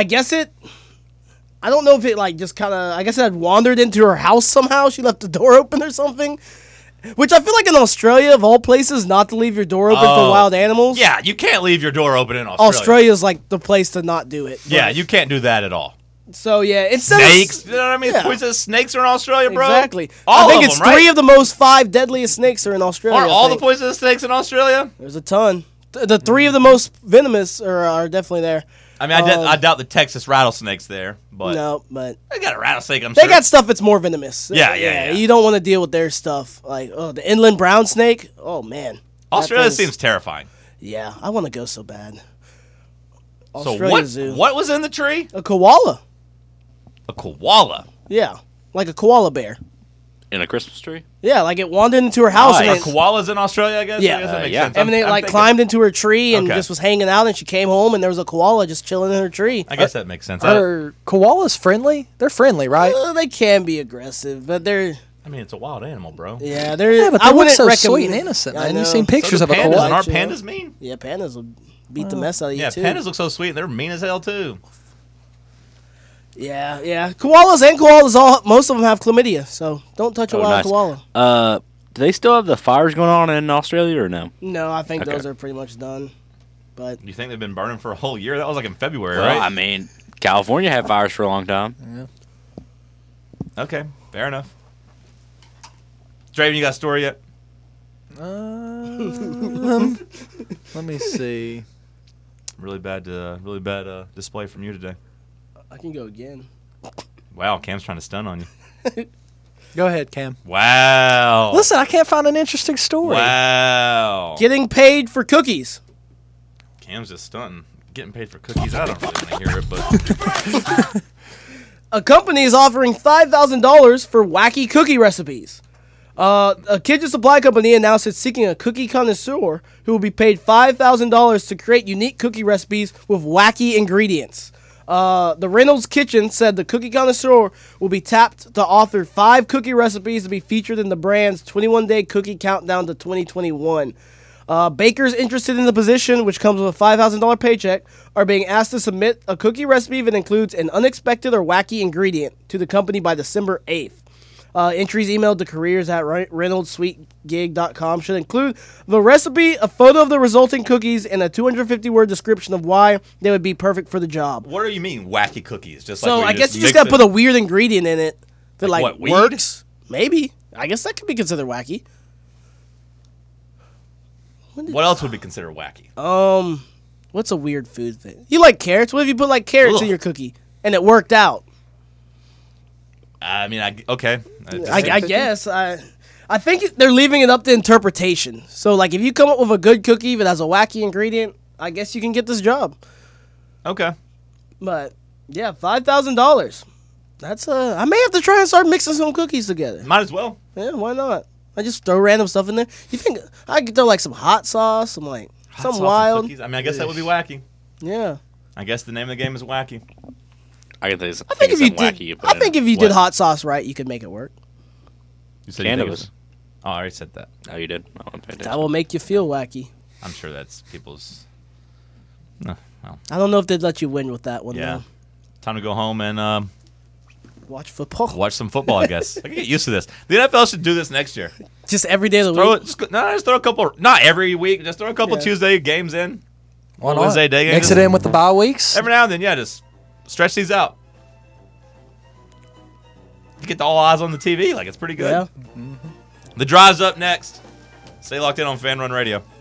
don't know if it I guess it had wandered into her house somehow. She left the door open or something. Which I feel like in Australia, of all places, not to leave your door open for wild animals. Yeah, you can't leave your door open in Australia. Australia's like the place to not do it. Yeah, you can't do that at all. So yeah, it's snakes. You know what I mean? Yeah. Snakes are in Australia, bro. Exactly. All I think of it's them, right? 3 of the most 5 deadliest snakes are in Australia. Aren't all the poisonous snakes in Australia? There's a ton. The 3 of the most venomous are definitely there. I mean, I doubt the Texas rattlesnake's there, but no, but they got a rattlesnake. I'm sure they got stuff that's more venomous. Yeah. You don't want to deal with their stuff, like the inland brown snake. Oh man, Australia seems terrifying. Yeah, I want to go so bad. Australia Zoo. What was in the tree? A koala. A koala. Yeah, like a koala bear. In a Christmas tree? Yeah, like it wandered into her house. Are koalas in Australia, I guess? Yeah. I guess that makes sense. And then it climbed into her tree and Okay. just was hanging out, and she came home and there was a koala just chilling in her tree. I guess that makes sense. Are koalas friendly? They're friendly, right? They can be aggressive, but they're... I mean, it's a wild animal, bro. Yeah, they're... Yeah, but they I look wouldn't so recommend- sweet and innocent, I man. know. You've seen pictures So of a do pandas, koala. and aren't pandas mean? Yeah, pandas will beat the mess out of you, Yeah, too. pandas look so sweet, and they're mean as hell, too. Yeah. Koalas, most of them have chlamydia, so don't touch a wild koala. Do they still have the fires going on in Australia or no? No, I think Okay. those are pretty much done. But You think they've been burning for a whole year? That was like in February, Well, right? I mean, California had fires for a long time. Okay, fair enough. Draven, you got a story yet? Let me see. Really bad display from you today. I can go again. Wow, Cam's trying to stun on you. Go ahead, Cam. Wow. Listen, I can't find an interesting story. Wow. Getting paid for cookies. Cam's just stunting. Getting paid for cookies. I don't really want to hear it, but A company is offering $5,000 for wacky cookie recipes. A kitchen supply company announced it's seeking a cookie connoisseur who will be paid $5,000 to create unique cookie recipes with wacky ingredients. The Reynolds Kitchen said the cookie connoisseur will be tapped to author 5 cookie recipes to be featured in the brand's 21-day cookie countdown to 2021. Bakers interested in the position, which comes with a $5,000 paycheck, are being asked to submit a cookie recipe that includes an unexpected or wacky ingredient to the company by December 8th. Entries emailed to careers@ReynoldsSweetGig.com should include the recipe, a photo of the resulting cookies, and a 250-word description of why they would be perfect for the job. what do you mean wacky cookies? Just So like I guess you just gotta put a weird ingredient in it that Like like what, weed? works. Maybe. I guess that could be considered wacky. What else would be considered wacky? What's a weird food thing? You like carrots? What if you put like carrots in Ugh. your cookie and it worked out? I mean, okay. I guess. I think they're leaving it up to interpretation. So like if you come up with a good cookie that has a wacky ingredient, I guess you can get this job. Okay. But yeah, $5,000. That's I may have to try and start mixing some cookies together. Might as well. Yeah, why not? I just throw random stuff in there. You think I could throw like some hot sauce, some like Hot some sauce and wild? cookies? I mean, I guess that would be wacky. Yeah. I guess the name of the game is wacky. I think I think if you did hot sauce right, you could make it work. You said you think it was- Cannabis. Oh, I already said that. Oh, you did? I wasn't paying That attention. will make you feel wacky. I'm sure that's people's. No, well, I don't know if they'd let you win with that one. yeah. Though. Time to go home and Watch football. watch some football. I guess I can get used to this. The NFL should do this next year. Just every day of the Throw week. it. Just throw a couple. Not every week. Just throw a couple Yeah. Tuesday games in. Why not? Wednesday day games. Mix it in with the bye weeks. Every now and then, yeah. Just stretch these out. get all eyes on the TV. Like, it's pretty good. Yeah. The drive's up next. Stay locked in on Fan Run Radio.